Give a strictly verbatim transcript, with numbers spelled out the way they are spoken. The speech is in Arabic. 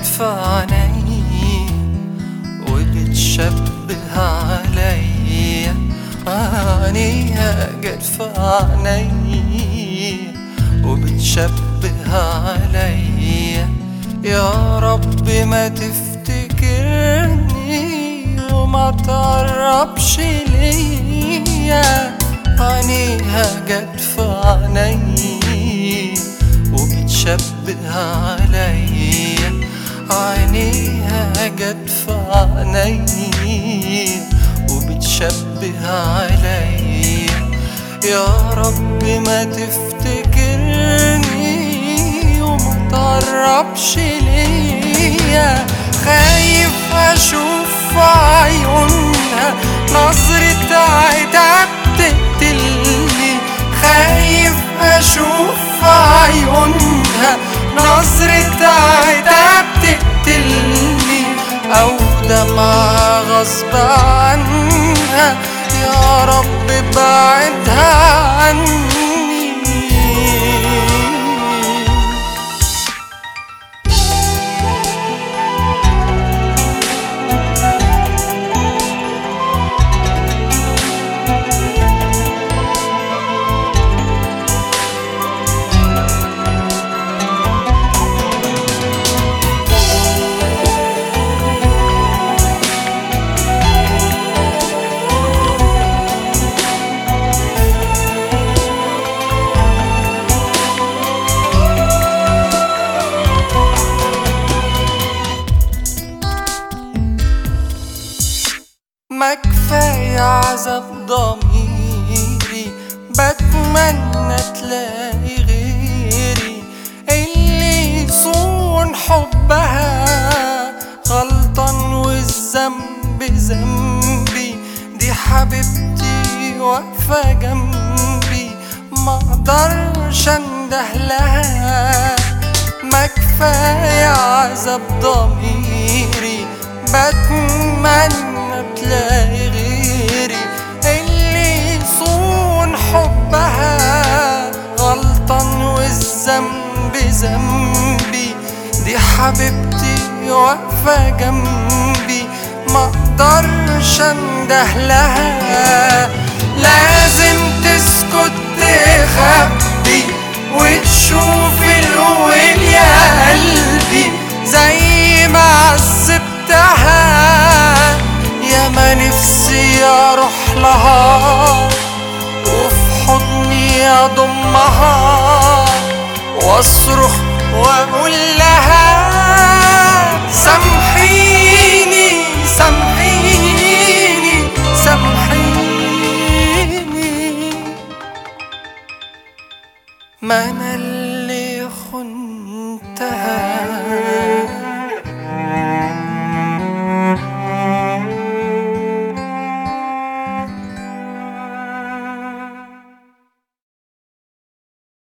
في عيني وبتشبه عليا، عينيها جت في عيني وبتشبه عليا. يا رب ما تفتكرني وما تقربش ليا، عينيها جت في عيني وبتشبه عليا، عينيها جت في عيني وبتشبه عليا. يا رب ما تفتكرني وما تقربش ليا، خايف اشوف في عيونها نظرة عتاب تقتلني، خايف اشوف في عيونها نظرة عتاب تقتلني، او دمعة غصب عنها. يا رب بعدها عني. ما كفاية عذاب ضميري، بتمنى تلاقي غيري اللي يصون حبها، غلطان والذنب ذنبي، دي حبيبتي واقفة جنبي مقدرش اندهلها. ما كفاية عذاب ضميري، بتمنى تلاقي غيري اللي يصون حبها، غلطان والذنب ذنبي، دي حبيبتي واقفة جنبي مقدرش اندهلها. لازم تسكت تخبي وتشوف الويل يا قلبي، زي ما عذبتها يا ما نفسي اروح لها وفي حضني اضمها واصرخ واقول لها